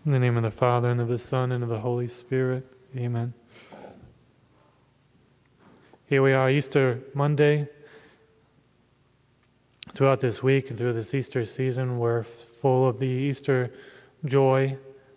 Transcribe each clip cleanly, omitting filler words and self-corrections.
In the name of the Father, and of the Son, and of the Holy Spirit. Amen. Here we are, Easter Monday. Throughout this week and through this Easter season, we're full of the Easter joy,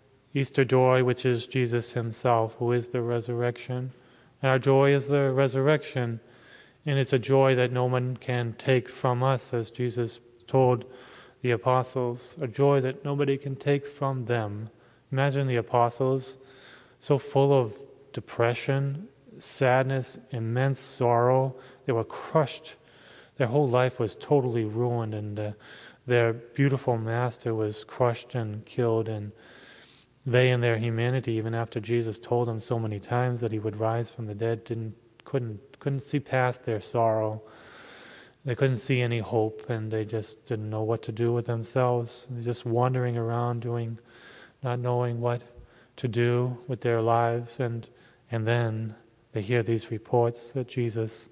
which is Jesus himself, who is the resurrection. And our joy is the resurrection, and it's a joy that no one can take from us, as Jesus told the apostles, a joy that nobody can take from them. Imagine the apostles so full of depression, sadness, immense sorrow. They were crushed. Their whole life was totally ruined, and their beautiful master was crushed and killed. And they, in their humanity, even after Jesus told them so many times that he would rise from the dead, couldn't see past their sorrow. They couldn't see any hope, and they just didn't know what to do with themselves. They're just wandering around, not knowing what to do with their lives. And then they hear these reports that Jesus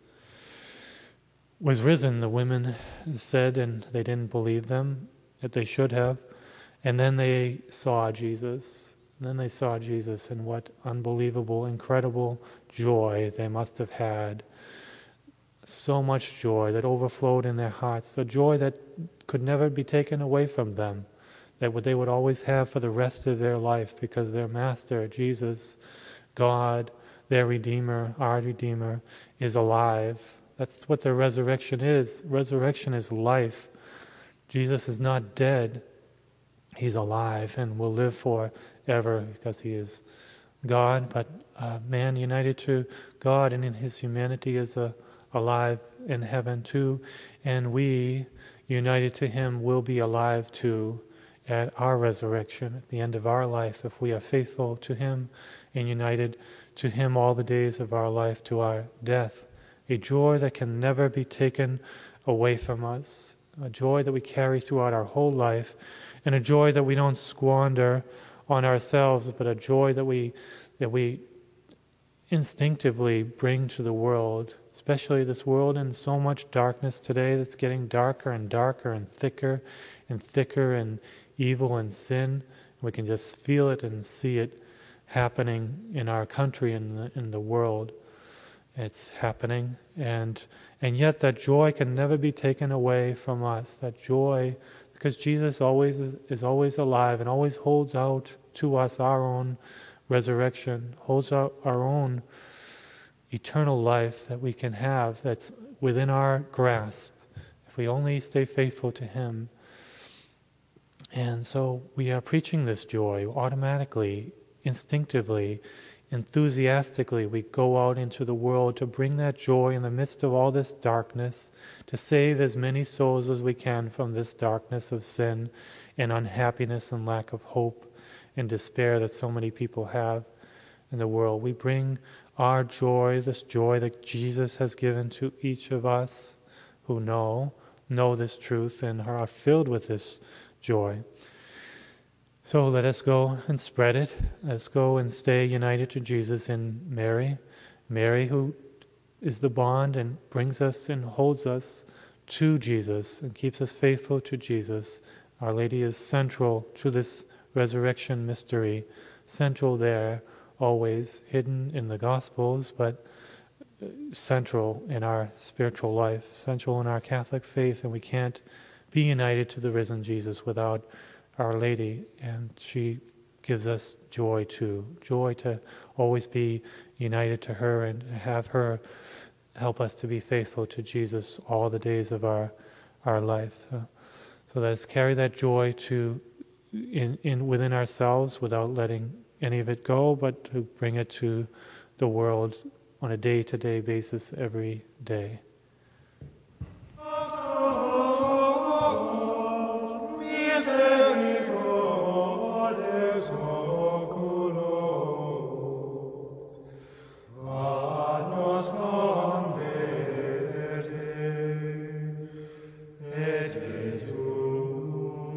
was risen. The women said, and they didn't believe them, that they should have. And then they saw Jesus. And then they saw Jesus, and what unbelievable, incredible joy they must have had. So much joy that overflowed in their hearts, a joy that could never be taken away from them, that they would always have for the rest of their life, because their Master, Jesus, God, their Redeemer, our Redeemer, is alive. That's what the resurrection is. Resurrection is life. Jesus is not dead. He's alive and will live forever because he is God, but man united to God and in his humanity is alive in heaven too, and we, united to him, will be alive too at our resurrection, at the end of our life, if we are faithful to him and united to him all the days of our life to our death. A joy that can never be taken away from us, a joy that we carry throughout our whole life, and a joy that we don't squander on ourselves, but a joy that we instinctively bring to the world, especially this world in so much darkness today that's getting darker and darker and thicker and evil and sin. We can just feel it and see it happening in our country and in the world. It's happening, and yet that joy can never be taken away from us. That joy, because Jesus is always alive and always holds out to us our own resurrection, holds out our own eternal life that we can have, that's within our grasp, if we only stay faithful to him. And so we are preaching this joy automatically, instinctively, enthusiastically. We go out into the world to bring that joy in the midst of all this darkness, to save as many souls as we can from this darkness of sin and unhappiness and lack of hope and despair that so many people have in the world. We bring our joy, this joy that Jesus has given to each of us who know this truth and are filled with this joy. So let us go and spread it. Let's go and stay united to Jesus in Mary. Mary, who is the bond and brings us and holds us to Jesus and keeps us faithful to Jesus. Our Lady is central to this resurrection mystery, central there, always hidden in the Gospels, but central in our spiritual life, central in our Catholic faith, and we can't be united to the risen Jesus without Our Lady, and she gives us joy too, joy to always be united to her and have her help us to be faithful to Jesus all the days of our life. So let's carry that joy in within ourselves without letting any of it go, but to bring it to the world on a day-to-day basis every day.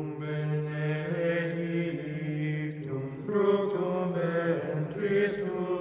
Fructum ventris tuum,